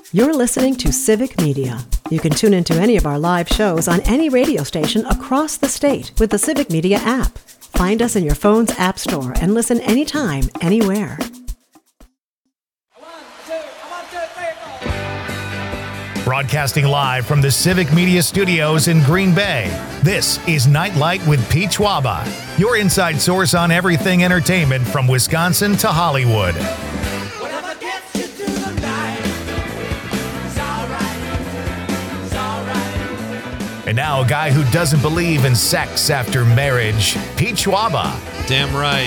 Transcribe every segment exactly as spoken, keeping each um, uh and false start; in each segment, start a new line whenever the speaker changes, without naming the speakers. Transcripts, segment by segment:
You're listening to Civic Media. You can tune into any of our live shows on any radio station across the state with the Civic Media app. Find us in your phone's app store and listen anytime, anywhere.
Broadcasting live from the Civic Media Studios in Green Bay, this is Nightlight with Pete Schwaba, your inside source on everything entertainment from Wisconsin to Hollywood.
Whatever gets you through the night, it's all right, it's all right.
And now a guy who doesn't believe in sex after marriage, Pete Schwaba.
Damn right.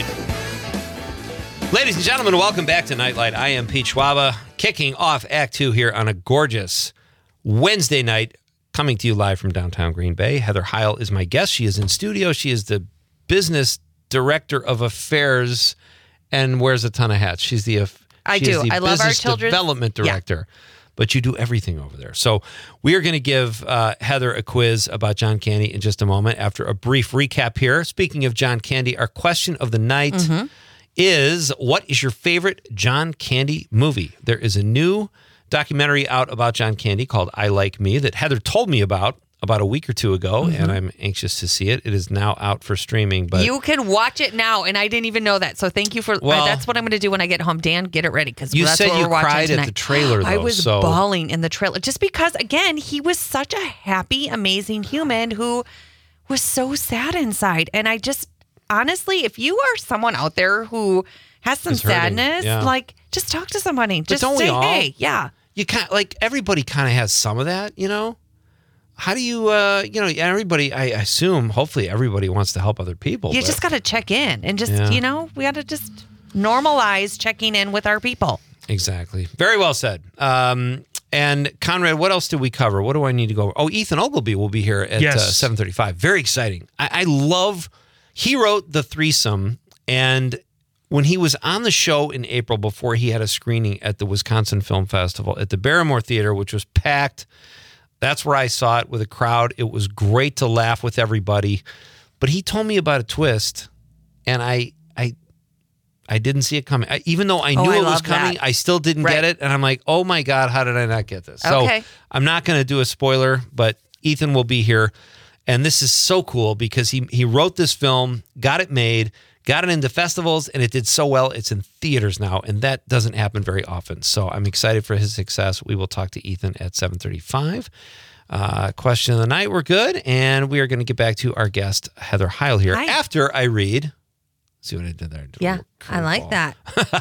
Ladies and gentlemen, welcome back to Nightlight. I am Pete Schwaba, kicking off Act Two here on a gorgeous Wednesday night, coming to you live from downtown Green Bay. Heather Heil is my guest. She is in studio. She is the business director of affairs and wears a ton of hats. She's the
I
she
do.
Is the
I love our
business
children's
development director. Yeah. But you do everything over there. So we are going to give uh, Heather a quiz about John Candy in just a moment after a brief recap here. Speaking of John Candy, our question of the night mm-hmm. is, what is your favorite John Candy movie? There is a new documentary out about John Candy called I Like Me that Heather told me about about a week or two ago, mm-hmm. and I'm anxious to see it. It is now out for streaming. But
you can watch it now, and I didn't even know that. So thank you for.
Well,
uh, that's what I'm going to do when I get home. Dan, get it ready because
you
that's
said
what
you
we're watching
cried
tonight.
at the trailer. Though,
I was
so.
bawling in the trailer just because, again, he was such a happy, amazing human who was so sad inside, and I just honestly, if you are someone out there who has some sadness,
yeah.
like just talk to somebody.
But
just
don't
say,
we all?
hey, yeah.
You kind like everybody kind of has some of that, you know. How do you, uh, you know, everybody? I assume, hopefully, everybody wants to help other people.
You
but,
just got to check in and just,
yeah.
you know, we got to just normalize checking in with our people.
Exactly. Very well said. Um, and Conrad, what else did we cover? What do I need to go over? Oh, Ethan Ogilvy will be here at
yes.
uh, seven thirty-five. Very exciting. I, I love. He wrote The Threesome, and when he was on the show in April before he had a screening at the Wisconsin Film Festival at the Barrymore Theater, which was packed. That's where I saw it with a crowd. It was great to laugh with everybody. But he told me about a twist, and I I, I didn't see it coming. I, even though I knew
oh, I
it was coming,
that.
I still didn't
right.
get it. And I'm like, oh my God, how did I not get this?
Okay.
So I'm not going to do a spoiler, but Ethan will be here. And this is so cool because he he wrote this film, got it made, got it into festivals, and it did so well. It's in theaters now, and that doesn't happen very often. So I'm excited for his success. We will talk to Ethan at seven thirty-five. Uh, question of the night, we're good, and we are going to get back to our guest, Heather Heil, here
Hi.
after I read. See what I did there?
Yeah, I like that.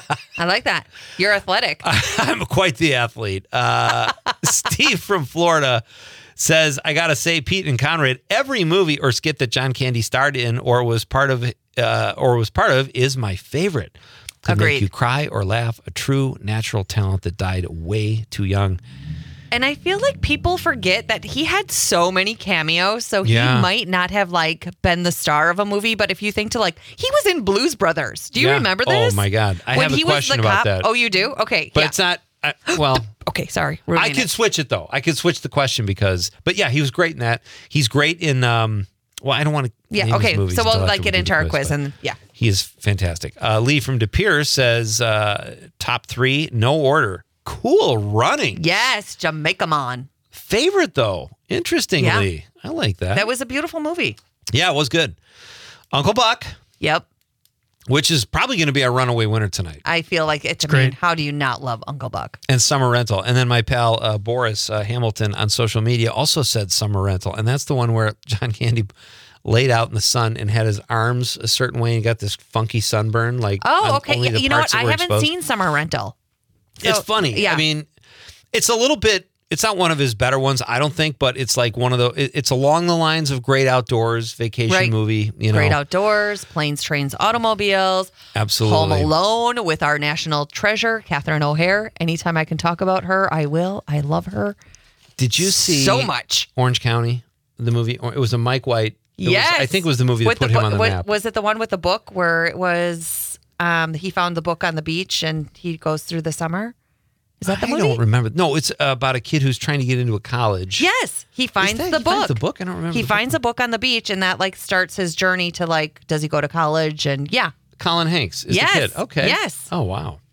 I like that. You're athletic.
I'm quite the athlete. Uh, Steve from Florida says, I got to say, Pete and Conrad, every movie or skit that John Candy starred in or was part of uh, or was part of is my favorite. Could
Agreed.
make you cry or laugh. A true natural talent that died way too young.
And I feel like people forget that he had so many cameos, so he
Yeah.
might not have like been the star of a movie. But if you think to like, he was in Blues Brothers. Do you
Yeah.
remember this?
Oh my God, I
when
have a
he
question
was the
about
cop?
that.
Oh, you do? Okay,
But
yeah.
it's not. I, well.
Okay, sorry.
I
ruining
could
it.
switch it though. I could switch the question because, but yeah, he was great in that. He's great in. Um, well, I don't want to.
Yeah.
name his
Okay.
movies
So
until
we'll
after
like
we
get
do
into
the
our quiz,
but
and yeah.
he is fantastic. Uh, Lee from De Pere says uh, top three, no order. Cool running.
Yes, Jamaica Mon.
Favorite though, interestingly,
Yeah.
I like that.
That was a beautiful movie.
yeah, it was good. Uncle Buck,
Yep.
which is probably going to be our runaway winner tonight,
I feel like it's, I
great.
mean, how do you not love Uncle Buck?
and Summer Rental. And then my pal uh, Boris uh, Hamilton on social media also said Summer Rental, and that's the one where John Candy laid out in the sun and had his arms a certain way and got this funky sunburn. Like,
Oh,
on
okay.
only the
You know
parts
what?
that
I
were
haven't
exposed.
seen Summer Rental.
It's
So,
funny.
yeah.
I mean, it's a little bit. It's not one of his better ones, I don't think, but it's like one of the. it- It's along the lines of Great Outdoors, vacation
Right.
movie. You know,
Great Outdoors, Planes, Trains, Automobiles,
absolutely.
Home Alone with our national treasure, Catherine O'Hare. Anytime I can talk about her, I will. I love her
Did you see
so much.
Orange County, the movie? Or it was a Mike White. It was-
Yes.
I think it was the movie that
With
put
the
him
book-
on the
what-
map.
Was it the one with the book where it was um, he found the book on the beach and he goes through the summer? Is that the
I
movie?
don't remember. No, it's uh, about a kid who's trying to get into a college.
Yes, he finds
that-
the
he
book.
finds the book? I don't remember
He
the
finds a book on the beach, and that like starts his journey to like, does he go to college? And yeah,
Colin Hanks is
Yes.
the kid. Okay.
Yes.
Oh, wow.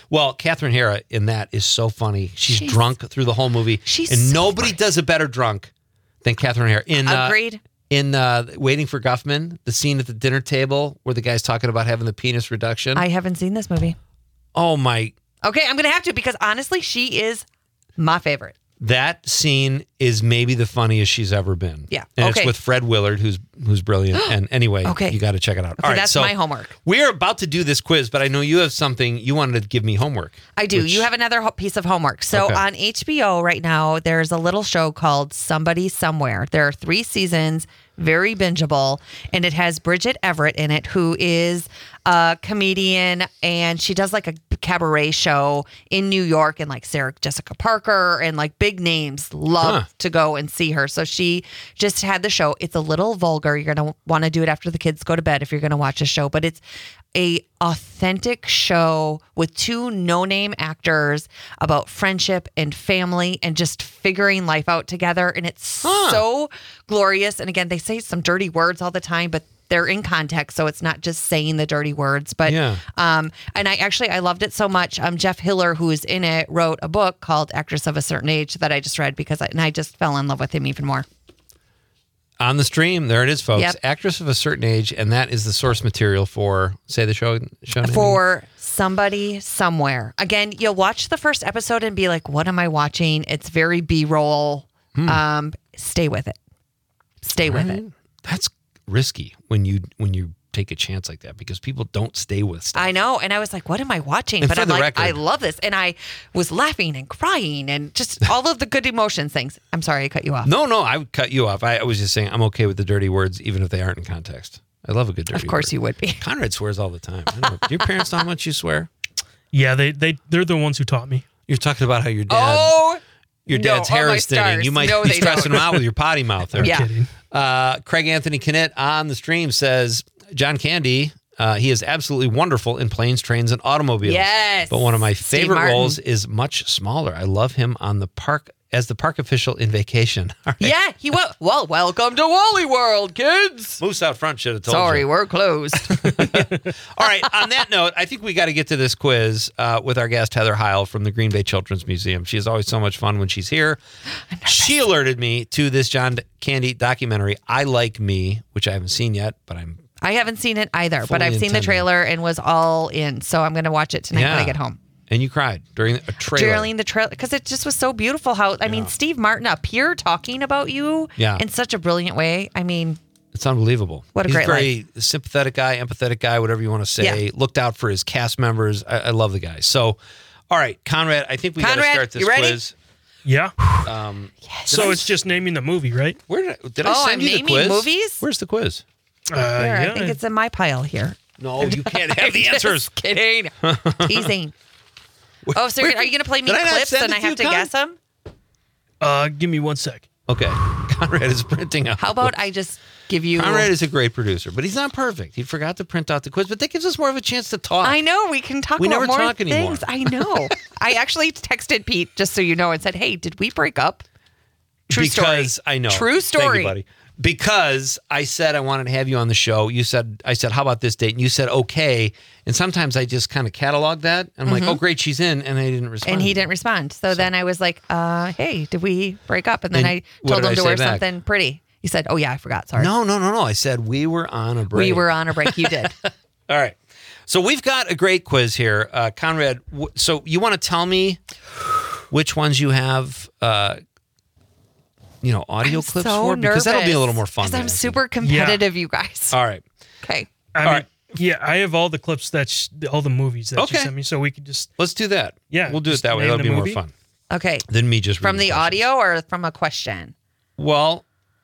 Well, Catherine Hara in that is so funny. She's,
She's-
drunk through the whole movie.
she's
and
so
nobody
funny.
does a better drunk than Catherine Hara. In, uh,
Agreed.
in uh, Waiting for Guffman, the scene at the dinner table where the guy's talking about having the penis reduction.
I haven't seen this movie.
oh, my.
Okay, I'm gonna have to because honestly, she is my favorite.
That scene is maybe the funniest she's ever been.
Yeah.
And
Okay.
it's with Fred Willard, who's who's brilliant. And anyway,
Okay.
you got to check it out.
Okay,
All right,
that's
so
my homework.
We're about to do this quiz, but I know you have something you wanted to give me homework.
I do.
which-
You have another ho- piece of homework. So
Okay.
on H B O right now, there's a little show called Somebody Somewhere. There are three seasons, very bingeable, and it has Bridget Everett in it, who is a comedian, and she does like a cabaret show in New York, and like Sarah Jessica Parker and like big names love
Huh.
to go and see her. So she just had the show. It's a little vulgar. You're gonna want to do it after the kids go to bed if you're gonna watch a show, but it's a authentic show with two no-name actors about friendship and family and just figuring life out together. And it's
Huh.
so glorious. And again, they say some dirty words all the time, but they're in context, so it's not just saying the dirty words. But
Yeah.
um, and I actually I loved it so much. Um, Jeff Hiller, who is in it, wrote a book called "Actress of a Certain Age" that I just read because I, and I just fell in love with him even more.
On the stream, there it is, folks.
Yep.
Actress of a Certain Age, and that is the source material for, say the show, show name?
For Somebody Somewhere. Again, you'll watch the first episode and be like, what am I watching? It's very B-roll.
Hmm.
Um, stay with it. Stay with it.
That's risky when you when you take a chance like that because people don't stay with stuff.
I know. And I was like, what am I watching?
And
But
for
I'm
the
like,
record-
I love this. And I was laughing and crying and just all of the good emotions things. I'm sorry I cut you off.
No, no, I would cut you off. I, I was just saying I'm okay with the dirty words even if they aren't in context. I love a good dirty
Of course
word.
you would be.
Conrad swears all the time. I don't know. Do your parents know how much you swear?
Yeah, they they they're the ones who taught me.
You're talking about how your dad,
Oh,
your
no.
dad's
Oh,
hair
my
is thinning.
stars.
You might
No,
be
they
stressing
don't.
him out with your potty mouth there.
Yeah.
Kidding.
Uh, Craig Anthony Kinnett on the stream says John Candy. Uh, he is absolutely wonderful in planes, trains, and automobiles.
Yes.
But one of my
Steve
favorite
Martin.
roles is much smaller. I love him on the park as the park official in Vacation. All right.
yeah, he was. Well, welcome to Wally World, kids.
Moose out front should have told
Sorry,
you.
we're closed.
All right. On that note, I think we got to get to this quiz uh, with our guest Heather Heil from the Green Bay Children's Museum. She is always so much fun when she's here. She alerted me to this John Candy documentary, I Like Me, which I haven't seen yet, but I'm
I haven't seen it either,
Fully
but I've seen the
intended.
trailer and was all in. So I'm going to watch it tonight when I get home.
And you cried during a trailer.
During the trailer, because it just was so beautiful. How I mean, Steve Martin up here talking about you
Yeah.
in such a brilliant way. I mean,
It's unbelievable.
What a
He's
great
very sympathetic guy, empathetic guy, whatever you want to say.
Yeah.
Looked out for his cast members. I, I love the guy. So, all right, Conrad, I think we got to
Conrad,
start this
you ready?
quiz.
Yeah.
Um,
So it's just naming the movie, right?
where did I, did I
Oh,
send
I'm
you the
naming
quiz?
movies?
Where's the quiz?
Uh,
here,
yeah.
I think it's in my pile here.
No, you can't have the answers.
Just kidding. Teasing. Oh, so you're, are you going to play me
Did I not
clips
send
and
it
I
to
have
you,
to
Con?
guess them?
Uh, give me one sec.
Okay, Conrad is printing out.
How about I just give you?
Conrad is a great producer, but he's not perfect. He forgot to print out the quiz, but that gives us more of a chance to talk.
I know we can talk
We
about
never
more
talk
things.
anymore.
I know. I actually texted Pete just so you know and said, "Hey, did we break up?" True
because
story.
I know.
True story.
Thank you, buddy. Because I said I wanted to have you on the show. You said, I said, how about this date? And you said, okay. And sometimes I just kind of catalog that. And I'm like, oh, great, she's in. And I didn't respond.
Mm-hmm. And he didn't respond. So, then I was like, uh, "Hey, did we break up?" And then
And
I
what
told
did
him
I
to
say
wear
back?
something pretty. He said, "Oh yeah, I forgot. Sorry."
No, no, no, no. I said we were on a break.
We were on a break. You did.
All right. So we've got a great quiz here. Uh, Conrad, w- so you want to tell me which ones you have, uh, you know, audio
I'm
clips
so
for? Because that'll be a
nervous,
little more fun.
'cause
than
I'm
I think.
super competitive, you guys.
All right.
Okay.
I
All
mean,
right.
yeah, I have all the clips that sh- all the movies that
Okay.
you sent me, so we could just
Let's do that.
Yeah,
We'll do it
just
that way.
name
That'll
the
be more
movie.
fun
Okay.
than me just
From
reading
the
questions.
audio or from a question?
Well,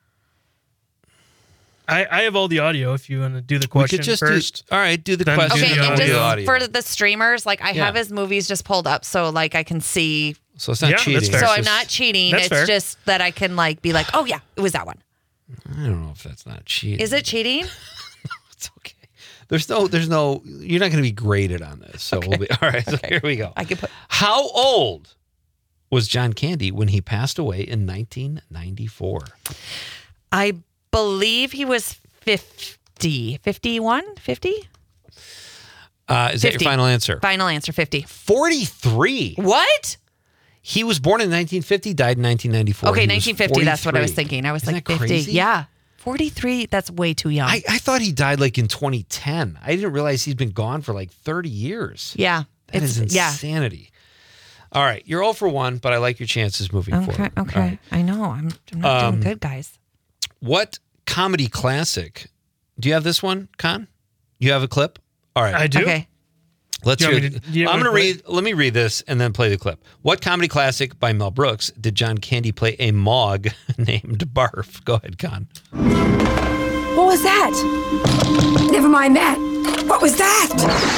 I, I have all the audio. If you want to do the
we
question
could just
first,
do. All right, do the
Then do
question.
Okay,
the
and
and
we'll do the
just
audio.
for the streamers, like I
Yeah.
have his movies just pulled up, so like I can see.
So it's not
Yeah, that's
cheating.
fair.
So
It's
I'm
just-
not cheating.
That's
it's
fair.
just that I can like be like, oh yeah, it was that one.
I don't know if that's not cheating.
Is it cheating?
It's okay. There's no. There's no. You're not going to be graded on this. So we'll be. All right. So here we go.
I could put.
How old was John Candy when he passed away in nineteen ninety-four?
I believe he was fifty, fifty-one, fifty.
Uh, is that
fifty.
your final answer?
Final answer, fifty.
forty-three.
What?
He was born in nineteen fifty, died in nineteen ninety-four.
Okay,
He was
nineteen fifty. That's what I was
forty-three.
thinking. I was
Isn't
like
that
fifty.
crazy?
Yeah. forty-three, that's way too young.
I, I thought he died like in twenty ten. I didn't realize he's been gone for like thirty years.
yeah.
That is
yeah.
insanity. All right, you're zero for one, but I like your chances moving
Okay,
forward.
okay.
All right.
I know. I'm, I'm not
Um,
doing good, guys.
What comedy classic? Do you have this one, Con? You have a clip? All right.
I do.
Okay.
Let's
Do you
hear
want me
it.
to- do you
I'm
want
going to
me to
read. Let me read this and then play the clip. What comedy classic by Mel Brooks did John Candy play a Mog named Barf? Go ahead, Con.
What was that? Never mind that. What was that?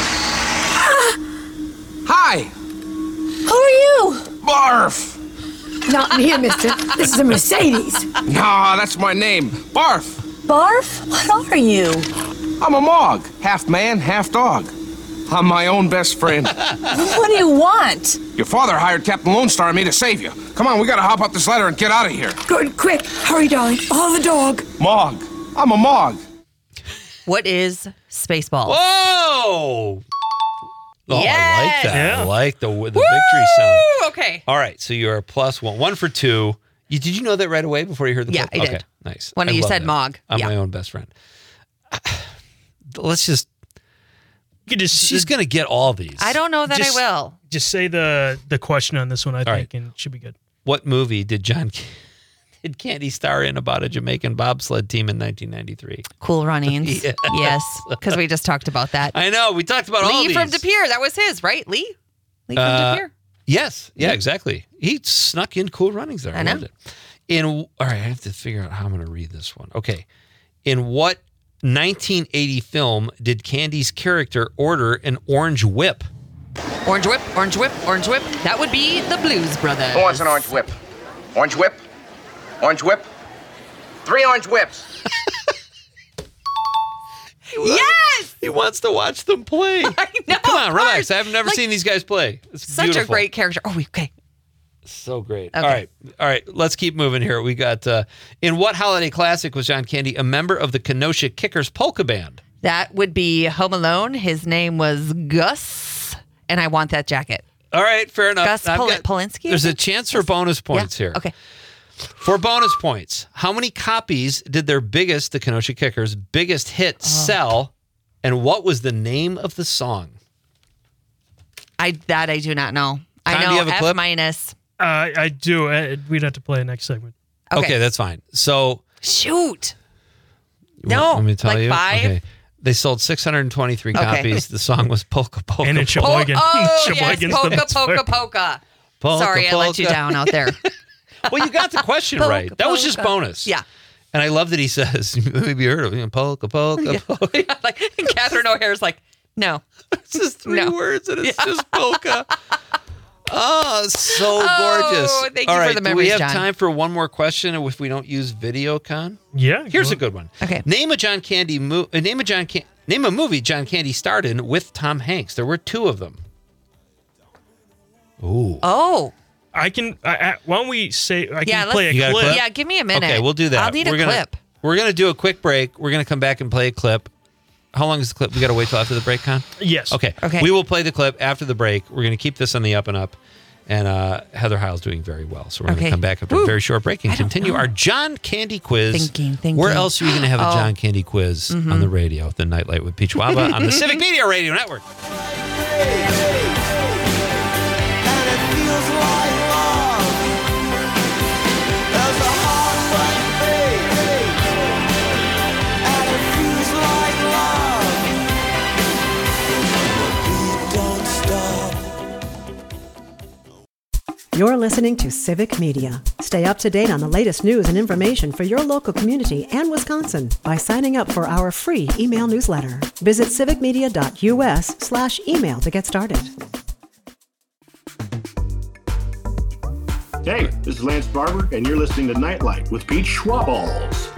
Hi!
Who are you?
Barf!
Not me, mister. This is a Mercedes.
Nah, that's my name. Barf!
Barf? What are you?
I'm a Mog. Half man, half dog. I'm my own best friend.
What do you want?
Your father hired Captain Lone Star and me to save you. Come on, we gotta hop up this ladder and get out of here.
Good, quick. Hurry, darling. Follow the dog.
Mog. I'm a Mog.
What is Spaceballs?
Whoa! Oh, I like
Yes!
that. I
Yeah.
like the the victory sound.
Woo! Okay.
All right, so you're a plus one, one for two. You, did you know that right away before you heard the
Yeah,
clip?
I did.
Okay, nice.
When
I
you
love
said
that.
Mog.
I'm
Yeah.
my own best friend. Let's just.
You could just
She's gonna get all these.
I don't know that
Just-
I will.
just say the the question on this one. I
right.
think, and it should be good.
What movie did John did Candy star in about a Jamaican bobsled team in nineteen ninety-three?
Cool Runnings.
Yes.
Yes, because we just talked about that.
I know we talked about all
Lee
these.
from De Pere. That was his, right? Lee? Lee from
Uh,
De Pere.
Yes, yeah, exactly. He snuck in Cool Runnings there. I,
I know.
loved it. In all right, I have to figure out how I'm going to read this one. Okay, in what nineteen eighty film did Candy's character order an orange whip?
Orange Whip, Orange Whip, Orange Whip. That would be the Blues Brothers.
Who wants an orange whip? Orange whip? Orange whip? Three orange whips.
Yes!
He wants to watch them play.
I know.
Come on,
of
relax.
course.
I've never
Like,
seen these guys play. It's
Such
beautiful.
a great character. Oh, okay.
So great.
Okay.
All right. All right. Let's keep moving here. We got, uh, in what holiday classic was John Candy a member of the Kenosha Kickers polka band?
That would be Home Alone. His name was Gus, and I want that jacket.
All right. Fair enough.
Gus
I've
Pol-
got-
Polinsky, I
There's a
think?
chance for bonus points
Yeah.
here.
Okay.
For bonus points, how many copies did their biggest, the Kenosha Kickers, biggest hit
Oh.
sell? And what was the name of the song?
I that I do not know. I
Tom, do
know
you have a
F
clip?
minus.
Uh, I do. Uh, we'd have to play next segment.
Okay.
Okay, that's fine. So,
Shoot.
you
No,
want, want me to tell
like
you?
five?
Okay. They sold six hundred twenty-three
Okay.
copies. The song was Polka Polka.
And in
Oh,
Sheboygan.
oh yes,
Sheboygan's the
polka,
next
polka,
part.
polka.
Polka,
Sorry, I let you
polka.
down out there.
Well, you got the question
Polka,
right. That was just
polka.
bonus.
Yeah.
And I love that he says, maybe you heard of it, you know, polka, polka, polka.
Yeah, like Catherine O'Hare's like, no.
It's just three
No.
words and it's just polka. Oh, so gorgeous.
Oh, thank you
All
for
right,
the
do we
memories,
have
John.
time for one more question if we don't use video, Con?
Yeah.
Here's
go
a good one.
Okay.
Name a John Candy mo- uh, name a John Can- name a movie John Candy starred in with Tom Hanks. There were two of them. Ooh.
Oh.
I can. I, I, why don't we say? I
Yeah,
can play a
let's-
You got a
clip.
clip?
Yeah, give me a minute.
Okay, we'll do that.
I'll need a
we're gonna,
clip.
We're gonna do a quick break. We're gonna come back and play a clip. How long is the clip? We gotta wait till after the break, Con?
Yes.
Okay.
Okay.
We will play the clip after the break. We're gonna keep this on the up and up. And uh, Heather Heil's doing very well. So we're going to
Okay.
come back after a
Woo.
very short break and
I don't
continue
know.
our John Candy quiz.
Thinking, thinking.
Where else are we going to have a
Oh. Mm-hmm.
John Candy quiz on the radio? The Nightlight with Peach Waba on the Civic Media Radio Network.
And it feels like love. There's a heart like baby, and it feels like love. The beat don't stop.
You're listening to Civic Media. Stay up to date on the latest news and information for your local community and Wisconsin by signing up for our free email newsletter. Visit civicmedia.us slash email to get started.
Hey, this is Lance Barber, and you're listening to Nightlight with Pete Schwaballs.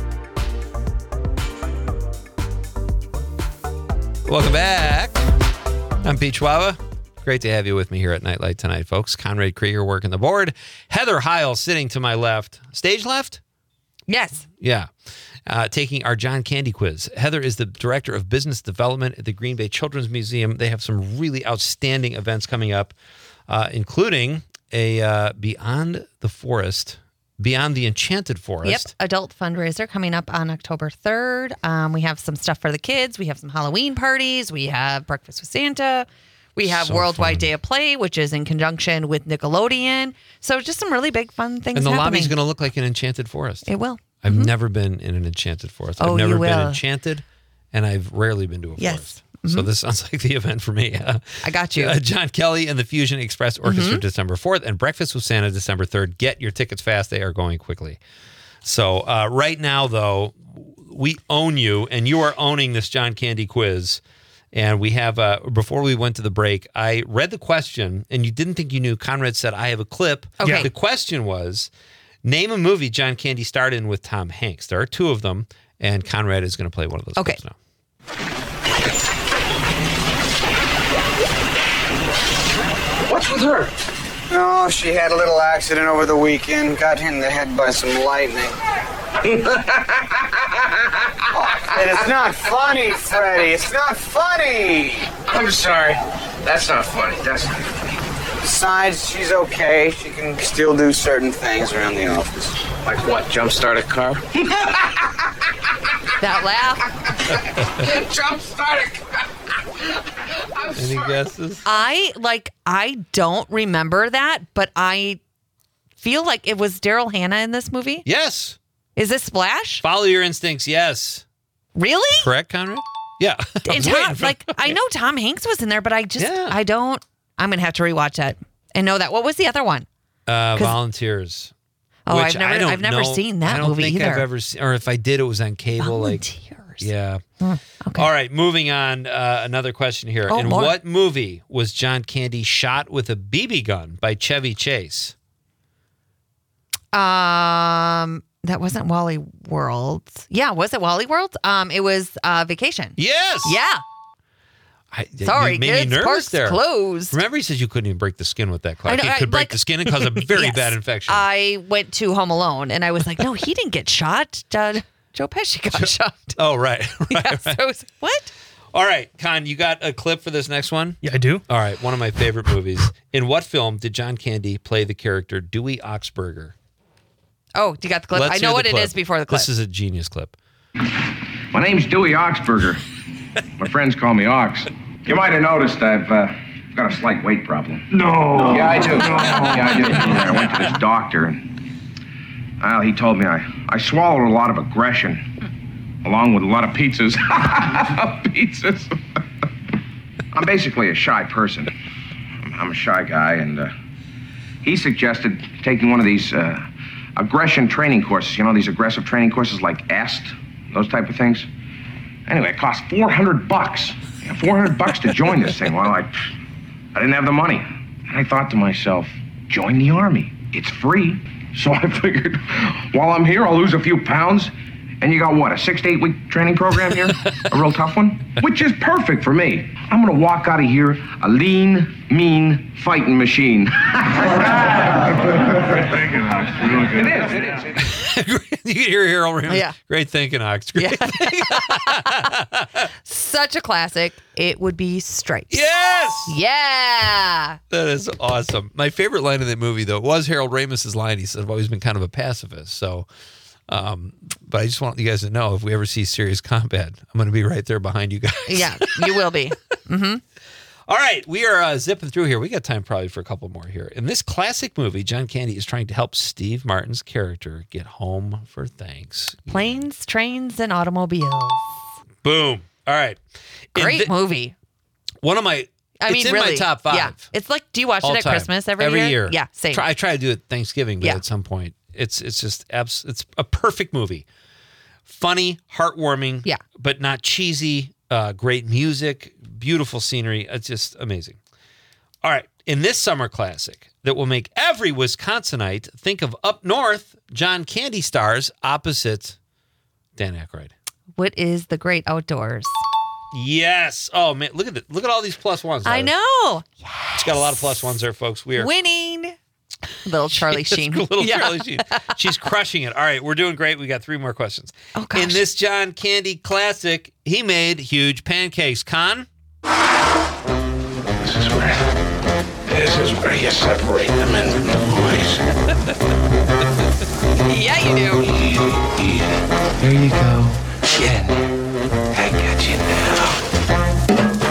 Welcome back. I'm Peach Waba. Great to have you with me here at Nightlight tonight, folks. Conrad Krieger working the board. Heather Heil sitting to my left. Stage left?
Yes.
Yeah. Uh, taking our John Candy quiz. Heather is the director of business development at the Green Bay Children's Museum. They have some really outstanding events coming up, uh, including a uh, Beyond the Forest, Beyond the Enchanted Forest.
Yep. Adult fundraiser coming up on October third. Um, we have some stuff for the kids. We have some Halloween parties. We have Breakfast with Santa. We have
So
Worldwide
fun.
Day of Play, which is in conjunction with Nickelodeon. So just some really big fun things
And the
happening.
lobby's going to look like an enchanted forest.
It will.
I've never been in an enchanted forest.
Oh,
I've never
you
been
will.
enchanted, and I've rarely been to a
Yes.
forest. So this sounds like the event for me. Uh,
I got you.
uh, John Kelly and the Fusion Express Orchestra December fourth, and Breakfast with Santa December third. Get your tickets fast. They are going quickly. So uh, right now, though, we own you, and you are owning this John Candy quiz. And we have, uh, before we went to the break, I read the question, and you didn't think you knew. Conrad said, I have a clip.
Okay.
The question was, name a movie John Candy starred in with Tom Hanks. There are two of them, and Conrad is going to play one of those
Okay.
clips now.
What's with her?
Oh, she had a little accident over the weekend. Got hit in the head by some lightning. Oh, and it's not funny, Freddie. It's not funny.
I'm sorry. That's not funny. That's not funny.
Besides, she's okay. She can still do certain things around the office.
Like what? Jumpstart a car?
That laugh.
Jumpstart a car. I'm
Any
sorry.
guesses?
I like I don't remember that, but I feel like it was Daryl Hannah in this movie.
Yes.
Is this Splash?
Follow your instincts. Yes.
Really?
Correct, Conrad? Yeah. I
And
was
Tom,
waiting for-
like I know Tom Hanks was in there, but I just
Yeah.
I don't I'm gonna have to rewatch that and know that. What was the other one?
Uh,
'Cause-
Volunteers.
Oh,
which
I've never
I don't
I've never
know-
seen that
I don't
movie
think
either.
I've ever seen, or if I did, it was on cable.
Volunteers.
Like, yeah.
Okay.
All right, moving on. Uh, another question here.
Oh,
In
more.
what movie was John Candy shot with a B B gun by Chevy Chase?
Um that wasn't Wally World. Yeah, was it Wally World? Um it was uh Vacation.
Yes.
Yeah.
I,
Sorry,
you made
kids,
me nervous
park's
there.
closed.
Remember, he said you couldn't even break the skin with that
I
clack.
know,
It
I-
could break
like-
the skin and cause a very
Yes.
bad infection.
I went to Home Alone and I was like, no, he didn't get shot. Uh, Joe Pesci got shot.
oh, right. right,
Yeah,
right.
so I was like, what?
All right, Con, you got a clip for this next one?
Yeah, I do.
All right, one of my favorite movies. In what film did John Candy play the character Dewey Oxburger?
Oh, you got the clip?
Let's
I
hear
know
the
what it
clip.
is before the clip.
This is a genius clip.
My name's Dewey Oxburger. My friends call me Ox. You might have noticed I've uh, got a slight weight problem.
No.
Yeah, I do. Yeah, I do. I went to this doctor, and well, he told me I, I swallowed a lot of aggression, along with a lot of pizzas. Pizzas. I'm basically a shy person. I'm a shy guy, and uh, he suggested taking one of these uh, aggression training courses. You know, these aggressive training courses like E S T, those type of things. Anyway, it cost four hundred bucks. Yeah, four hundred bucks to join this thing. Well, I, I didn't have the money. And I thought to myself, join the Army. It's free. So I figured, while I'm here, I'll lose a few pounds. And you got what, a six to eight week training program here? A real tough one? Which is perfect for me. I'm gonna walk out of here a lean, mean fighting machine. It is, it is. It is.
You can hear Harold Ramis.
Yeah.
Great thinking, Ox. Great.
Such a classic. It would be Stripes.
Yes!
Yeah.
That is awesome. My favorite line in that movie, though, was Harold Ramis's line. He said, I've always been kind of a pacifist. So, um, but I just want you guys to know, if we ever see serious combat, I'm going to be right there behind you guys.
Yeah, you will be. Mm-hmm.
All right, we are uh, zipping through here. We got time probably for a couple more here. In this classic movie, John Candy is trying to help Steve Martin's character get home for thanks.
Planes, trains, and automobiles.
Boom. All right. In
Great
thi-
movie.
One of my,
I
it's
mean,
in
really.
my top five.
Yeah. It's like, do you watch
all
it at
time.
Christmas every,
every
year?
year?
Yeah, same.
Try, I try to do it at Thanksgiving, but
Yeah.
at some point, it's it's just abs- it's a perfect movie. Funny, heartwarming,
Yeah.
but not cheesy. Uh, great music, beautiful scenery. It's just amazing. All right, in this summer classic that will make every Wisconsinite think of Up North, John Candy stars opposite Dan Aykroyd.
What is the great outdoors?
Yes. Oh man, look at the, look at all these plus ones.
I
Heather.
know.
It's got a lot of plus ones there, folks. We are
Winning. Little Charlie Sheen.
Little
Yeah.
Charlie Sheen. She's crushing it. All right, we're doing great. We got three more questions.
Oh, gosh.
In this John Candy classic, he made huge pancakes. Con?
This is where, this is where you separate the men from the boys.
Yeah, you do.
There you go. Get it. I got you now.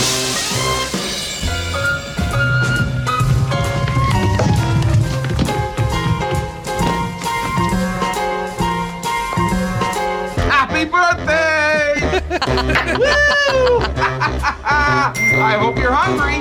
Happy birthday! Woo! I hope you're hungry.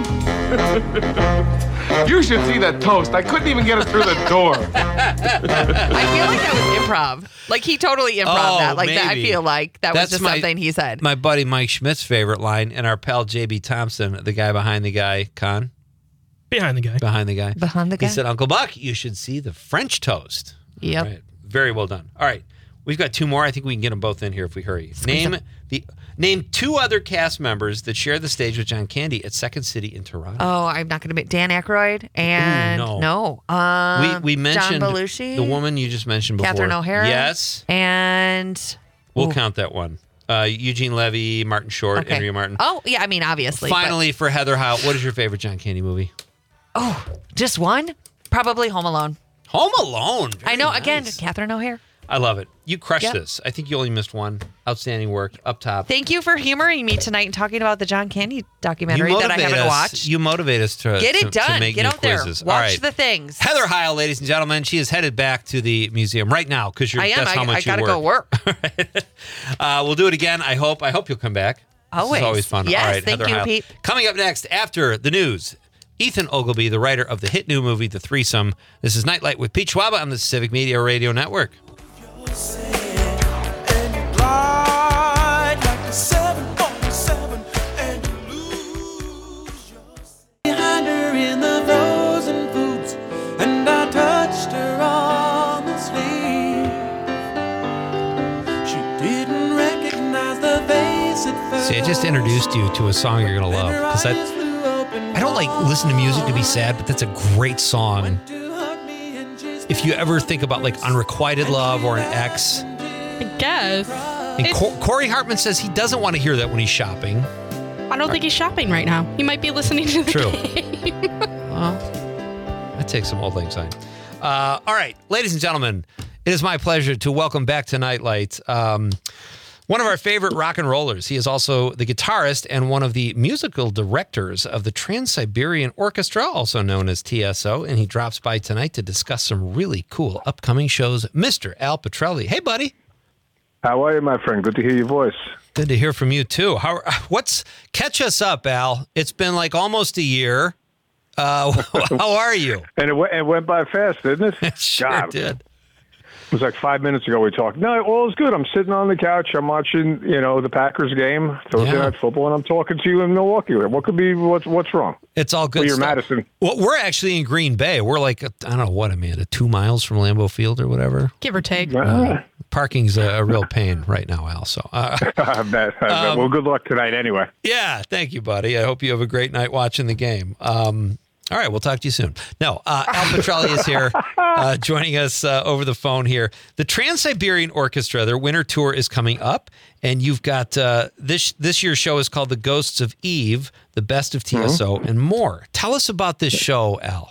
You should see that toast. I couldn't even get it through the door.
I feel like that was improv. Like he totally improv
Oh,
that. Like that. I
maybe.
feel like that
That's
was just
my-
something he said.
My buddy Mike Schmidt's favorite line, and our pal J B Thompson, the guy behind the guy, Con?
Behind the guy.
Behind the guy.
Behind the guy.
He said, Uncle Buck, you should see the French toast.
Yep.
All right. Very well done. All right. We've got two more. I think we can get them both in here if we hurry. Name
them.
the name two other cast members that share the stage with John Candy at Second City in Toronto.
Oh, I'm not going to be Dan Aykroyd and
Ooh,
no, um,
we we mentioned
John Belushi,
the woman you just mentioned before.
Catherine O'Hara,
Yes.
and
We'll
Ooh.
count that one. Uh, Eugene Levy, Martin Short,
okay.
Andrea Martin.
Oh, yeah, I mean obviously. but-
Finally, for Heather Howe, what is your favorite John Candy movie?
oh, just one? Probably Home Alone.
Home Alone.
I know.
Very
Again,
nice.
Catherine O'Hara.
I love it. You crushed
Yep.
this. I think you only missed one. Outstanding work. Up top.
Thank you for humoring me tonight and talking about the John Candy documentary that I
motivate
haven't
us-
watched.
You motivate us to
Get it
to, to
done.
make
Get
new
out there.
quizzes.
Watch
All right.
the things.
Heather Heil, ladies and gentlemen, she is headed back to the museum right now because you're
I am.
that's how
I,
much
I gotta
you
go
work.
work.
Uh, we'll do it again. I hope. I hope you'll come back. This
Always.
is always fun.
Yes,
All right,
thank
Heather
you,
Heil.
Pete.
Coming up next after the news, Ethan Ogilvy, the writer of the hit new movie The Threesome. This is Nightlight with Pete Schwaba on the Civic Media Radio Network.
Behind her in the frozen boots, and I touched her on the sleeve. She didn't recognize the face at first.
See, I just introduced you to a song you're going to love because I, I don't like listen to music to be sad, but that's a great song. If you ever think about like unrequited love or an ex.
I guess.
And Cor- Corey Hartman says he doesn't want to hear that when he's shopping.
I don't think he's shopping right now. He might be listening to the
True.
game.
Well, that takes some old lang syne. Uh, all right, ladies and gentlemen, it is my pleasure to welcome back to Nightlight um, one of our favorite rock and rollers. He is also the guitarist and one of the musical directors of the Trans-Siberian Orchestra, also known as T S O, and he drops by tonight to discuss some really cool upcoming shows. Mister Al Pitrelli. Hey, buddy.
How are you, my friend? Good to hear your voice.
Good to hear from you too. How? What's catch us up, Al? It's been like almost a year. Uh, how are you?
And it, went, it went by fast, didn't it?
It sure
God.
did.
It was like five minutes ago we talked. No, all is good. I'm sitting on the couch. I'm watching, you know, the Packers game, Thursday
Yeah.
night football, and I'm talking to you in Milwaukee. What could be? What's what's wrong?
It's all good
Well, you're
stuff.
Madison.
Well, we're actually in Green Bay. We're like, I don't know what, Amanda, two miles from Lambeau Field or whatever.
Give or take.
Uh, parking's a, a real pain right now, Al. So, uh,
I bet. I bet.
Um,
Well, good luck tonight, anyway.
yeah, thank you, buddy. I hope you have a great night watching the game. Um, all right, we'll talk to you soon. No, uh, Al Pitrelli is here uh, joining us uh, over the phone here. The Trans-Siberian Orchestra, their winter tour is coming up, and you've got uh, this this year's show is called The Ghosts of Eve, The Best of T S O, and more. Tell us about this show, Al.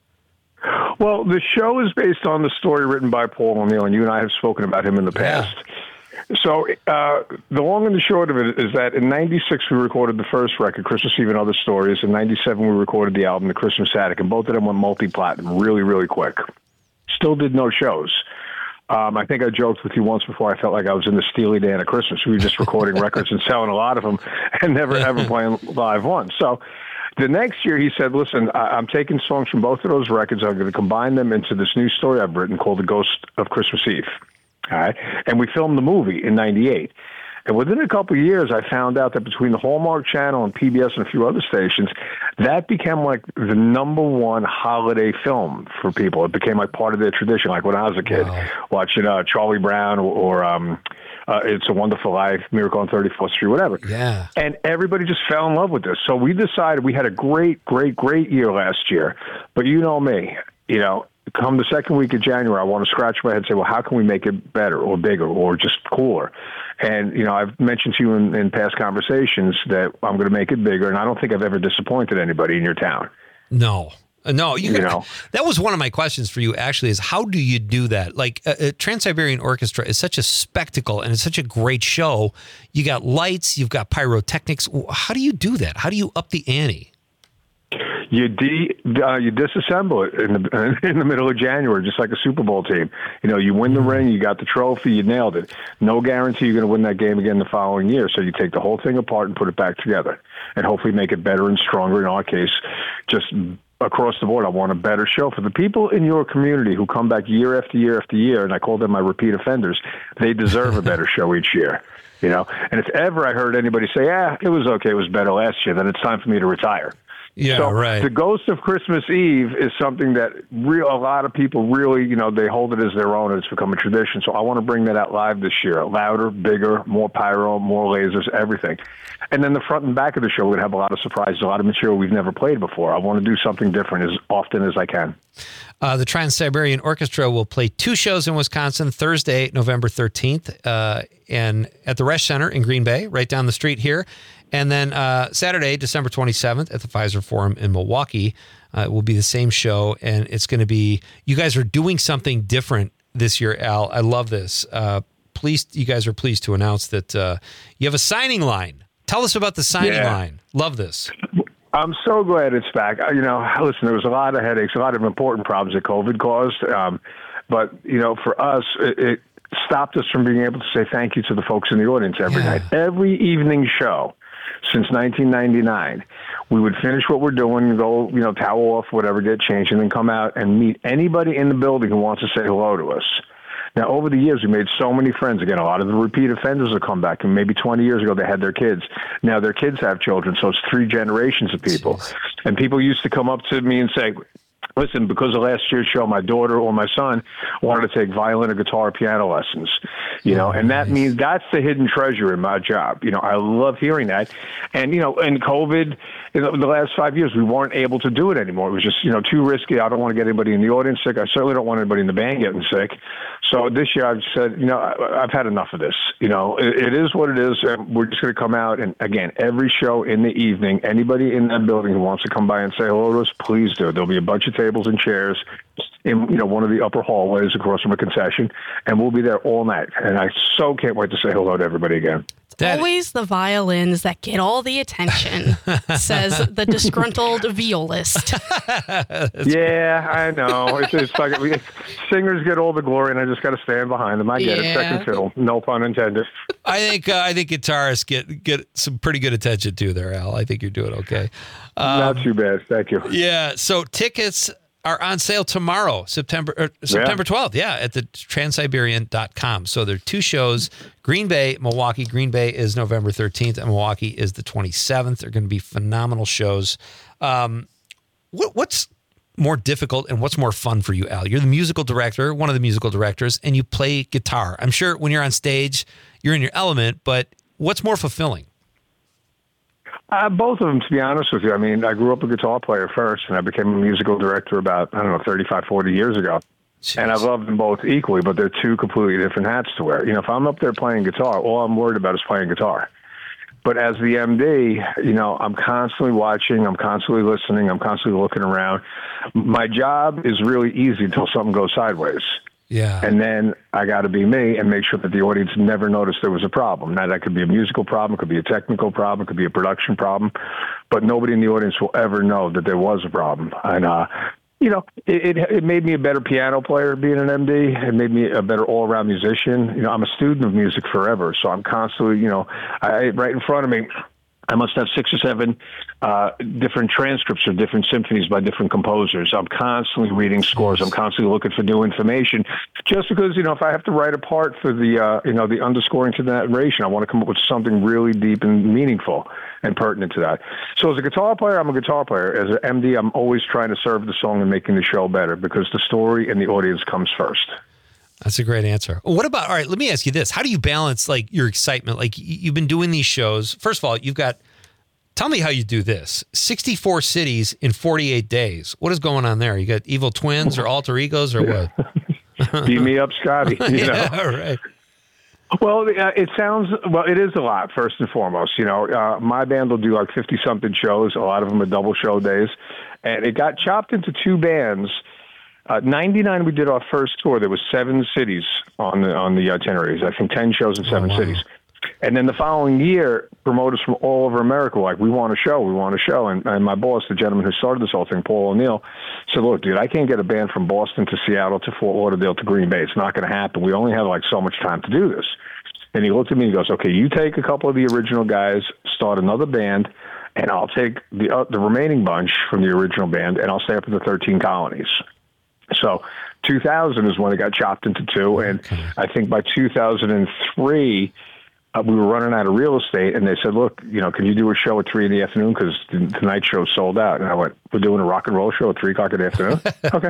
Well, the show is based on the story written by Paul O'Neill, and you and I have spoken about him in the past. So uh, the long and the short of it is that in ninety-six we recorded the first record, Christmas Eve and Other Stories. In ninety-seven we recorded the album, The Christmas Attic, and both of them went multi-platinum really, really quick. Still did no shows. Um, I think I joked with you once before. I felt like I was in the Steely Dan of Christmas. We were just recording records and selling a lot of them and never, ever playing live one. So the next year he said, listen, I- I'm taking songs from both of those records. I'm going to combine them into this new story I've written called The Ghost of Christmas Eve. All right. And we filmed the movie in ninety-eight. And within a couple of years, I found out that between the Hallmark Channel and P B S and a few other stations, that became like the number one holiday film for people. It became like part of their tradition. Like when I was a kid, watching uh, Charlie Brown or, or um, uh, It's a Wonderful Life, Miracle on thirty-fourth Street, whatever.
Yeah.
And everybody just fell in love with this. So we decided we had a great, great, great year last year. But you know me. you know, come the second week of January, I want to scratch my head and say, well, how can we make it better or bigger or just cooler? And, you know, I've mentioned to you in, in past conversations that I'm going to make it bigger, and I don't think I've ever disappointed anybody in your town.
No. Uh, No, you,
You
can,
know.
that was one of my questions for you. Actually, is how do you do that? Like uh, uh, Trans-Siberian Orchestra is such a spectacle, and it's such a great show. You got lights, you've got pyrotechnics. How do you do that? How do you up the ante?
You de, uh, you disassemble it in the in the middle of January, just like a Super Bowl team. You know, you win the ring, you got the trophy, you nailed it. No guarantee you're going to win that game again the following year. So you take the whole thing apart and put it back together, and hopefully make it better and stronger. In our case, just across the board, I want a better show for the people in your community who come back year after year after year, and I call them my repeat offenders. They deserve a better show each year. You know, and if ever I heard anybody say, "Ah, it was okay, it was better last year," then it's time for me to retire.
Yeah,
so
right.
The Ghost of Christmas Eve is something that real a lot of people really, you know, they hold it as their own, and it's become a tradition. So I want to bring that out live this year. Louder, bigger, more pyro, more lasers, everything. And then the front and back of the show, we're going to have a lot of surprises, a lot of material we've never played before. I want to do something different as often as I can.
Uh, the Trans-Siberian Orchestra will play two shows in Wisconsin, Thursday, November thirteenth, uh, and at the Resch Center in Green Bay, right down the street here. And then uh, Saturday, December twenty-seventh, at the Pfizer Forum in Milwaukee. Uh, it will be the same show, and it's going to be, you guys are doing something different this year, Al. I love this. Uh, please, you guys are pleased to announce that uh, you have a signing line. Tell us about the signing
Yeah.
line. Love this.
I'm so glad it's back. Uh, You know, listen, there was a lot of headaches, a lot of important problems that COVID caused. Um, but, you know, for us, it, it stopped us from being able to say thank you to the folks in the audience every
Yeah.
night. Every evening show since nineteen ninety-nine, we would finish what we're doing, go, you know, towel off, whatever, get changed, and then come out and meet anybody in the building who wants to say hello to us. Now, over the years, we made so many friends. Again, a lot of the repeat offenders will come back. And maybe twenty years ago, they had their kids. Now their kids have children, so it's three generations of people.
Jeez.
And people used to come up to me and say, listen, because of last year's show, my daughter or my son wanted to take violin or guitar or piano lessons, you know, and that means that's the hidden treasure in my job. You know, I love hearing that. And, you know, in COVID, in the last five years, we weren't able to do it anymore. It was just, you know, too risky. I don't want to get anybody in the audience sick. I certainly don't want anybody in the band getting sick. So this year I've said, you know, I, I've had enough of this. You know, it, it is what it is. And we're just going to come out. And again, every show in the evening, anybody in that building who wants to come by and say hello to us, please do. There'll be a bunch of tables and chairs in, you know, one of the upper hallways across from a concession, and we'll be there all night. And I so can't wait to say hello to everybody again.
That-
Always the violins that get all the attention, says the disgruntled violist.
Yeah, I know. It's, it's like we, singers get all the glory, and I just got to stand behind them. I get
Yeah.
it. Second fiddle, no pun intended.
I think uh, I think guitarists get get some pretty good attention too there, Al. I think you're doing okay. Um,
Not too bad. Thank you.
Yeah. So tickets are on sale tomorrow, September er, September twelfth. Yeah, at the trans-siberian dot com. So there are two shows: Green Bay, Milwaukee. Green Bay is November thirteenth, and Milwaukee is the twenty-seventh. They're going to be phenomenal shows. Um, what, what's more difficult and what's more fun for you, Al? You're the musical director, one of the musical directors, and you play guitar. I'm sure when you're on stage, you're in your element, but what's more fulfilling?
Uh, both of them, to be honest with you. I mean, I grew up a guitar player first, and I became a musical director about, I don't know, thirty-five, forty years ago.
Jeez.
And I love them both equally, but they're two completely different hats to wear. You know, if I'm up there playing guitar, all I'm worried about is playing guitar. But as the M D, you know, I'm constantly watching, I'm constantly listening, I'm constantly looking around. My job is really easy until something goes sideways.
Yeah.
And then I got to be me and make sure that the audience never noticed there was a problem. Now, that could be a musical problem, it could be a technical problem, it could be a production problem, but nobody in the audience will ever know that there was a problem. And, uh, you know, it, it, it made me a better piano player being an M D. It made me a better all-around musician. You know, I'm a student of music forever, so I'm constantly, you know, I, right in front of me, I must have six or seven uh, different transcripts of different symphonies by different composers. I'm constantly reading scores. I'm constantly looking for new information. Just because, you know, if I have to write a part for the, uh, you know, the underscoring to the narration, I want to come up with something really deep and meaningful and pertinent to that. So as a guitar player, I'm a guitar player. As an M D, I'm always trying to serve the song and making the show better because the story and the audience comes first.
That's a great answer. What about, all right, let me ask you this. How do you balance like your excitement? Like y- you've been doing these shows. First of all, you've got Tell me how you do this. sixty-four cities in forty-eight days. What is going on there? You got evil twins or alter egos or what?
Beat me up, Scotty. You
yeah,
know?
all right.
Well, uh, it sounds, well, it is a lot, first and foremost. You know, uh, my band will do like fifty-something shows. A lot of them are double show days. And it got chopped into two bands. Uh, ninety-nine, we did our first tour. There was seven cities on the on the itineraries. I think ten shows in seven
oh, wow.
cities. And then the following year, promoters from all over America were like, we want a show, we want a show. And, and my boss, the gentleman who started this whole thing, Paul O'Neill, said, look, dude, I can't get a band from Boston to Seattle to Fort Lauderdale to Green Bay. It's not going to happen. We only have like so much time to do this. And he looked at me and goes, okay, you take a couple of the original guys, start another band, and I'll take the uh, the remaining bunch from the original band, and I'll stay up in the thirteen colonies. So two thousand is when it got chopped into two, and okay. I think by two thousand three, uh, we were running out of real estate, and they said, look, you know, can you do a show at three in the afternoon? Because the, the night show sold out. And I went, we're doing a rock and roll show at three o'clock in the afternoon? Okay.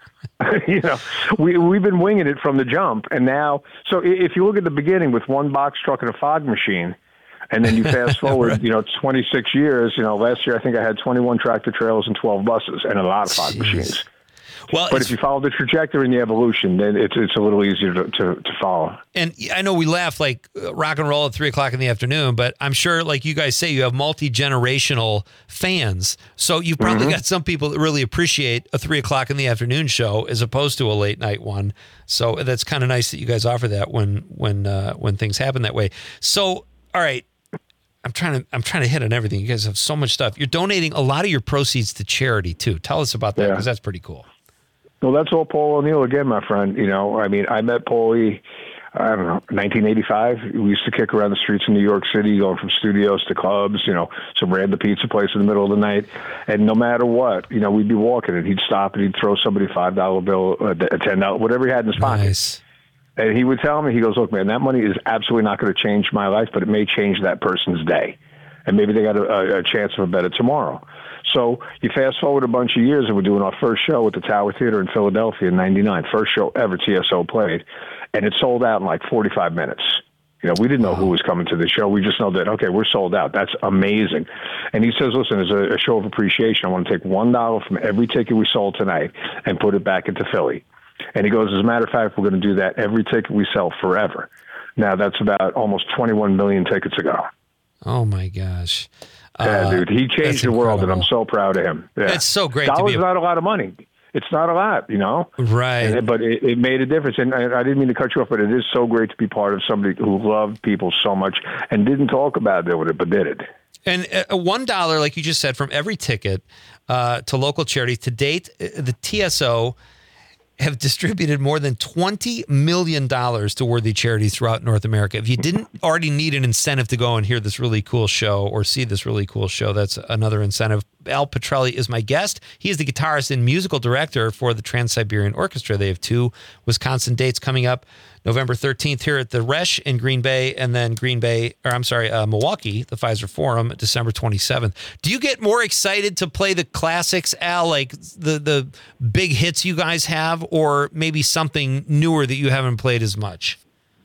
you know, we, we've been winging it from the jump. And now, so if you look at the beginning with one box truck and a fog machine, and then you fast forward, right. you know, twenty-six years, you know, last year I think I had twenty-one tractor trailers and twelve buses and a lot of fog Jeez. machines.
Well,
but if you follow the trajectory and the evolution, then it's it's a little easier to, to, to follow.
And I know we laugh like uh, rock and roll at three o'clock in the afternoon, but I'm sure, like you guys say, you have multi-generational fans. So you've probably mm-hmm. got some people that really appreciate a three o'clock in the afternoon show as opposed to a late night one. So that's kind of nice that you guys offer that when when uh, when things happen that way. So, all right. I'm trying to I'm trying to hit on everything. You guys have so much stuff. You're donating a lot of your proceeds to charity too. Tell us about that because yeah. that's pretty cool.
Well, that's all Paul O'Neill again, my friend. You know, I mean, I met Paulie, I don't know, nineteen eighty-five. We used to kick around the streets in New York City, going from studios to clubs, you know, some random pizza place in the middle of the night. And no matter what, you know, we'd be walking and he'd stop and he'd throw somebody a five dollar bill, a ten dollar, whatever he had in his pocket.
Nice.
And he would tell me, he goes, look, man, that money is absolutely not going to change my life, but it may change that person's day. And maybe they got a, a chance of a better tomorrow. So you fast forward a bunch of years, and we're doing our first show at the Tower Theater in Philadelphia in ninety-nine. First show ever T S O played. And it sold out in like forty-five minutes. You know, we didn't know who was coming to the show. We just know that, okay, we're sold out. That's amazing. And he says, listen, as a, a show of appreciation, I want to take one dollar from every ticket we sold tonight and put it back into Philly. And he goes, as a matter of fact, we're going to do that every ticket we sell forever. Now, that's about almost twenty-one million tickets ago.
Oh, my gosh.
Yeah,
uh,
dude, he changed the world, and I'm so proud of him. Yeah.
It's so great
Dollar's
to be a-
not a lot of money. It's not a lot, you know?
Right.
And, but it, it made a difference. And I, I didn't mean to cut you off, but it is so great to be part of somebody who loved people so much and didn't talk about it, but did it.
And uh, one dollar, like you just said, from every ticket uh, to local charities. To date, uh, the T S O have distributed more than twenty million dollars to worthy charities throughout North America. If you didn't already need an incentive to go and hear this really cool show or see this really cool show, that's another incentive. Al Petrelli is my guest. He is the guitarist and musical director for the Trans-Siberian Orchestra. They have two Wisconsin dates coming up, November thirteenth here at the Resch in Green Bay, and then Green Bay, or I'm sorry, uh, Milwaukee, the Pfizer Forum, December twenty-seventh. Do you get more excited to play the classics, Al, like the, the big hits you guys have, or maybe something newer that you haven't played as much?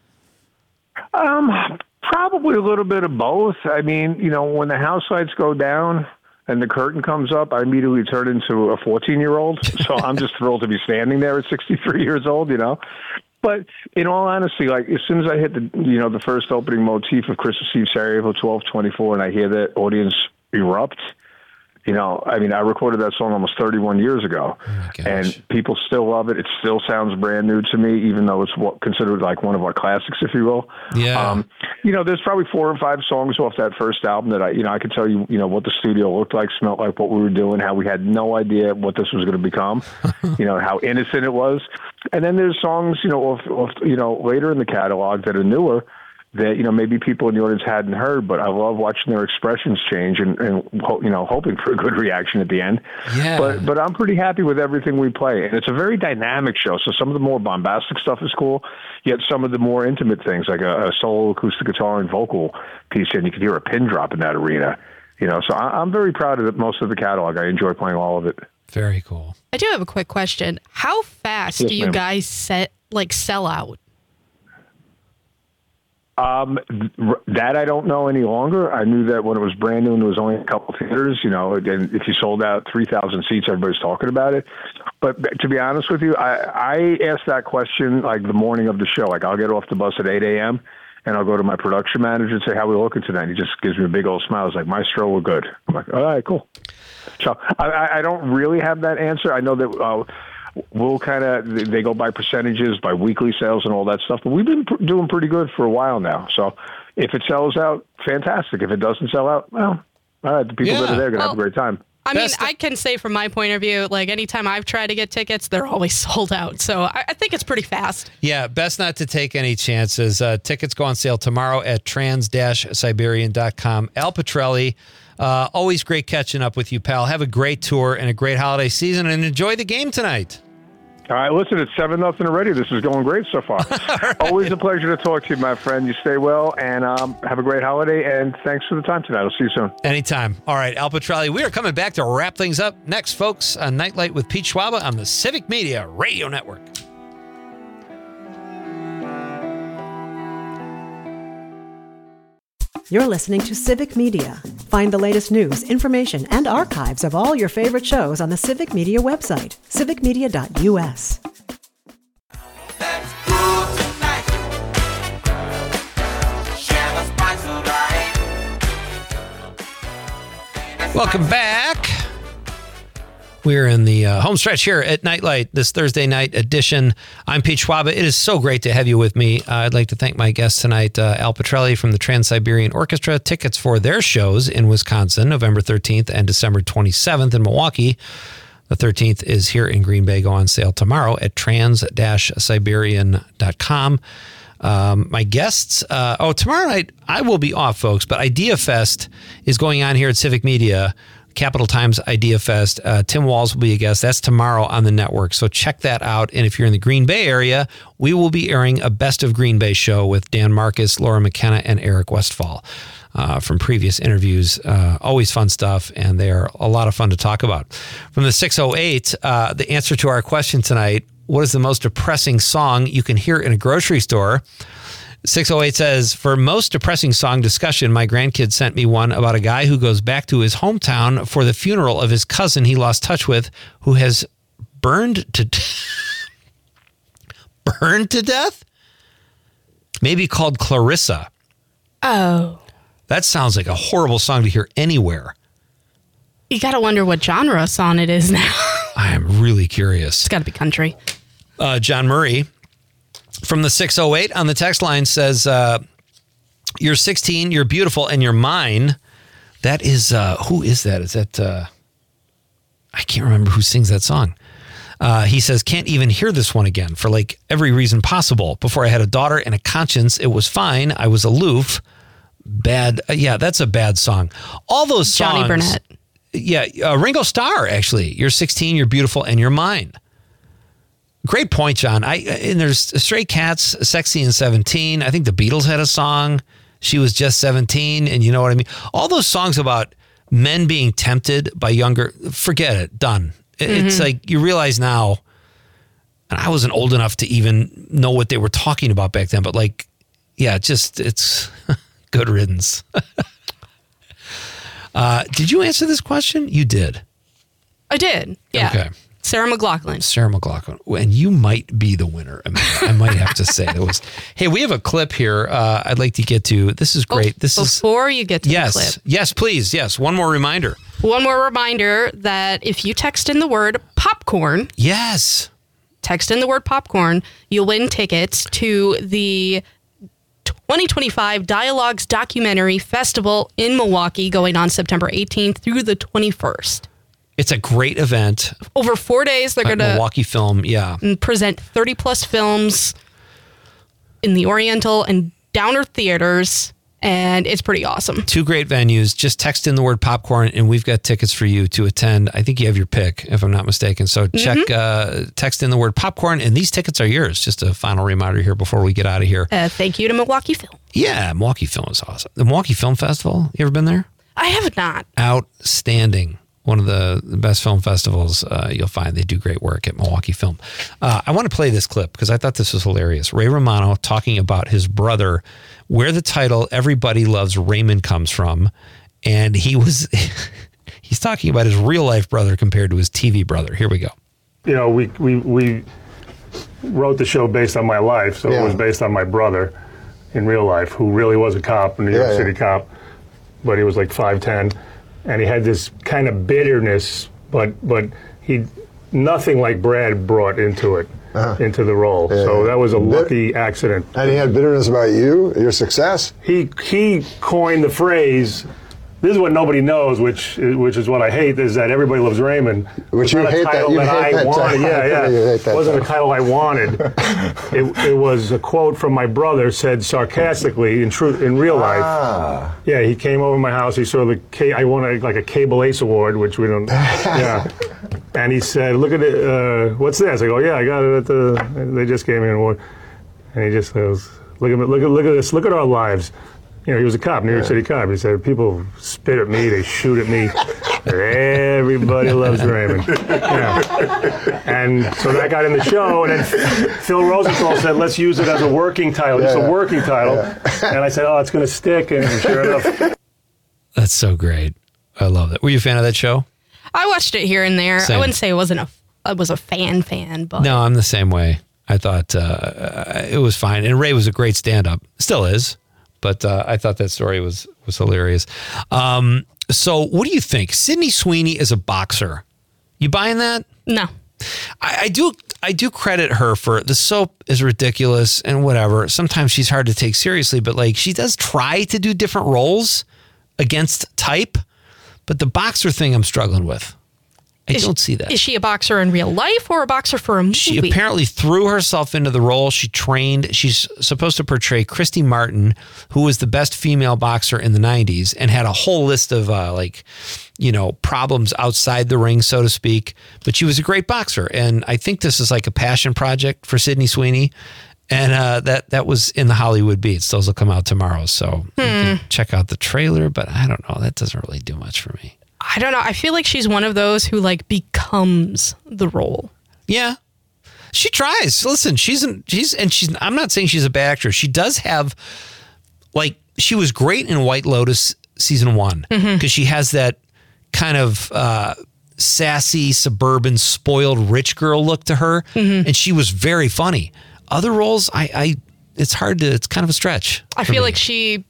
Um, probably a little bit of both. I mean, you know, when the house lights go down and the curtain comes up, I immediately turn into a fourteen-year-old. So I'm just thrilled to be standing there at sixty-three years old, you know. But in all honesty, like as soon as I hit the, you know, the first opening motif of Christmas Eve, Sarajevo, twelve twenty-four, and I hear that audience erupt, you know, I mean, I recorded that song almost thirty-one years ago, oh and people still love it. It still sounds brand new to me, even though it's what, considered like one of our classics, if you will.
Yeah. Um,
you know, there's probably four or five songs off that first album that I, you know, I could tell you, you know, what the studio looked like, smelled like, what we were doing, how we had no idea what this was going to become, you know, how innocent it was. And then there's songs, you know, off, off, you know, later in the catalog that are newer, that, you know, maybe people in the audience hadn't heard, but I love watching their expressions change and, and you know, hoping for a good reaction at the end.
Yeah.
But but I'm pretty happy with everything we play. And it's a very dynamic show. So some of the more bombastic stuff is cool, yet some of the more intimate things, like a, a solo acoustic guitar and vocal piece, and you can hear a pin drop in that arena. You know, so I, I'm very proud of it, most of the catalog. I enjoy playing all of it.
Very cool.
I do have a quick question. How fast
Yes,
do you
ma'am.
guys set like sell out?
Um, that I don't know any longer. I knew that when it was brand new and there was only a couple theaters, you know, and if you sold out three thousand seats, everybody's talking about it. But to be honest with you, I, I asked that question like the morning of the show. Like I'll get off the bus at eight a.m. and I'll go to my production manager and say, how are we looking tonight? And he just gives me a big old smile. He's like, Maestro, we're good. I'm like, all right, cool. So I, I don't really have that answer. I know that uh, we'll kind of, they go by percentages, by weekly sales and all that stuff. But we've been pr- doing pretty good for a while now. So if it sells out, fantastic. If it doesn't sell out, well, all right, the people
Yeah.
that are there are going to
Well,
have a great time.
I mean, I can say from my point of view, like anytime I've tried to get tickets, they're always sold out. So I, I think it's pretty fast.
Yeah, best not to take any chances. Uh, tickets go on sale tomorrow at trans siberian dot com. Al Petrelli, uh, always great catching up with you, pal. Have a great tour and a great holiday season, and enjoy the game tonight.
All right, listen, it's seven nothing already. This is going great so far. Right. Always a pleasure to talk to you, my friend. You stay well, and um, have a great holiday, and thanks for the time tonight. I'll see you soon.
Anytime. All right, Al Petrelli, we are coming back to wrap things up next, folks, on Nightlight with Pete Schwaba on the Civic Media Radio Network.
You're listening to Civic Media. Find the latest news, information, and archives of all your favorite shows on the Civic Media website, civic media dot u s.
Welcome back. We're in the uh, home stretch here at Nightlight, this Thursday night edition. I'm Pete Schwaba. It is so great to have you with me. Uh, I'd like to thank my guest tonight, uh, Al Petrelli from the Trans-Siberian Orchestra. Tickets for their shows in Wisconsin, November thirteenth and December twenty-seventh in Milwaukee. The thirteenth is here in Green Bay. Go on sale tomorrow at trans siberian dot com. Um, my guests, uh, oh, tomorrow night I will be off, folks, but Idea Fest is going on here at Civic Media. Capital Times Idea Fest. Uh, Tim Walz will be a guest. That's tomorrow on the network. So check that out. And if you're in the Green Bay area, we will be airing a Best of Green Bay show with Dan Marcus, Laura McKenna, and Eric Westfall uh, from previous interviews. Uh, always fun stuff, and they are a lot of fun to talk about. From the six oh eight, uh, the answer to our question tonight, what is the most depressing song you can hear in a grocery store? six oh eight says, for most depressing song discussion, my grandkids sent me one about a guy who goes back to his hometown for the funeral of his cousin he lost touch with, who has burned to burned to death? Maybe called Clarissa.
Oh.
That sounds like a horrible song to hear anywhere.
You got to wonder what genre song it is now.
I am really curious.
It's got to be country.
Uh, John Murray from the six oh eight on the text line says, uh, you're sixteen, you're beautiful, and you're mine. That is, uh, who is that? Is that, uh, I can't remember who sings that song. Uh, he says, can't even hear this one again for like every reason possible. Before I had a daughter and a conscience, it was fine. I was aloof. Bad. Uh, yeah, that's a bad song. All those songs.
Johnny Burnett.
Yeah, uh, Ringo Starr, actually. You're sixteen, you're beautiful, and you're mine. Great point, John. I and there's Stray Cats, Sexy and seventeen. I think the Beatles had a song. She was just seventeen, and you know what I mean? All those songs about men being tempted by younger, forget it, done. Mm-hmm. It's like you realize now, and I wasn't old enough to even know what they were talking about back then, but like, yeah, just, it's good riddance. uh, did you answer this question? You did.
I did. Yeah.
Okay.
Sarah McLachlan.
Sarah McLachlan. And you might be the winner, Amanda. I might have to say. It was. Hey, we have a clip here uh, I'd like to get to. This is great.
Oh,
this is
before you get to
yes,
the clip.
Yes, please. Yes. One more reminder.
One more reminder that if you text in the word popcorn.
Yes.
Text in the word popcorn, you'll win tickets to the twenty twenty-five Dialogues Documentary Festival in Milwaukee going on September eighteenth through the twenty-first.
It's a great event.
Over four days, they're going to
Milwaukee Film, yeah,
present thirty plus films in the Oriental and Downer theaters, and it's pretty awesome.
Two great venues. Just text in the word popcorn, and we've got tickets for you to attend. I think you have your pick, if I'm not mistaken. So check, mm-hmm. uh, text in the word popcorn, and these tickets are yours. Just a final reminder here before we get out of here.
Uh, thank you to Milwaukee Film.
Yeah, Milwaukee Film is awesome. The Milwaukee Film Festival, you ever been there?
I have not.
Outstanding. One of the, the best film festivals uh, you'll find. They do great work at Milwaukee Film. Uh, I want to play this clip because I thought this was hilarious. Ray Romano talking about his brother where the title Everybody Loves Raymond comes from. And he was, he's talking about his real life brother compared to his T V brother. Here we go.
You know, we, we, we wrote the show based on my life, so
Yeah.
it was based on my brother in real life, who really was a cop, a New York
Yeah,
City
yeah.
cop, but he was like five ten, and he had this kind of bitterness, but but he nothing like Brad brought into it, into the role.
Yeah,
so
yeah.
that was a
Bit-
lucky accident.
And he had bitterness about you, your success?
He he coined the phrase. This is what nobody knows, which which is what I hate, is that Everybody Loves Raymond.
Which
was
you
not a
hate that-
title
you
that,
hate
I
that
wanted.
title.
Yeah, yeah.
You hate that
It wasn't a
title.
title I wanted. it, it was a quote from my brother, said sarcastically in true in real life.
Ah.
Yeah, he came over to my house. He saw the K, I won a, like a Cable Ace Award, which we don't. Yeah. And he said, "Look at it. Uh, what's this?" I go, "Yeah, I got it at the. They just gave me an award." And he just goes, "Look at look at look at this. Look at our lives." You know, he was a cop, New York City cop. He said, "People spit at me, they shoot at me. Everybody loves Raymond." Yeah. And so that got in the show, and then Phil Rosenthal said, "Let's use it as a working title, just
Yeah.
a working title." And I said, "Oh, it's going to stick," and sure enough.
That's so great. I love that. Were you a fan of that show?
I watched it here and there.
Same.
I wouldn't say it wasn't a I was a fan fan, but
No, I'm the same way. I thought uh, it was fine. And Ray was a great stand-up. Still is. But uh, I thought that story was was hilarious. Um, so what do you think? Sydney Sweeney is a boxer. You buying that?
no.
I, I do I do credit her for the soap is ridiculous and whatever. Sometimes she's hard to take seriously, but like she does try to do different roles against type. But the boxer thing I'm struggling with. I
Is-
don't see that.
Is she a boxer in real life or a boxer for a movie?
She apparently threw herself into the role. She trained. She's supposed to portray Christy Martin, who was the best female boxer in the nineties and had a whole list of uh, like, you know, problems outside the ring, so to speak. But she was a great boxer. And I think this is like a passion project for Sydney Sweeney. And uh, that that was in the Hollywood Beats. Those will come out tomorrow. So you can check out the trailer. But I don't know. That doesn't really do much for me.
I don't know. I feel like she's one of those who like becomes the role.
Yeah. She tries. Listen, she's an, she's and she's I'm not saying she's a bad actress. She does have like she was great in White Lotus season one because
Mhm.
she has that kind of uh, sassy suburban spoiled rich girl look to her,
Mhm.
and she was very funny. Other roles, I, I it's hard to it's kind of a stretch.
I
for
feel
me.
like she.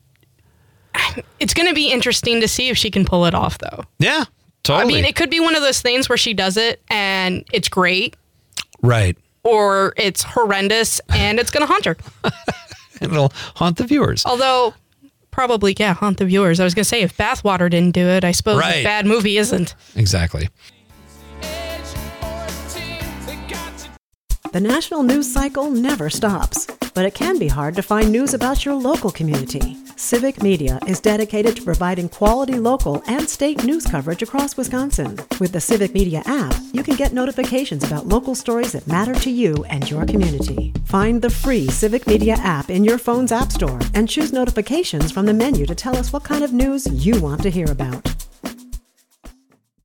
It's going to be interesting to see if she can pull it off, though.
Yeah, totally.
I mean, it could be one of those things where she does it and it's great,
right.
or it's horrendous and it's going to haunt her.
And it'll haunt the viewers.
Although, probably, yeah, haunt the viewers. I was going to say, if Bathwater didn't do it, I suppose
Right.
a bad movie isn't.
Exactly.
The national news cycle never stops, but it can be hard to find news about your local community. Civic Media is dedicated to providing quality local and state news coverage across Wisconsin. With the Civic Media app, you can get notifications about local stories that matter to you and your community. Find the free Civic Media app in your phone's app store and choose notifications from the menu to tell us what kind of news you want to hear about.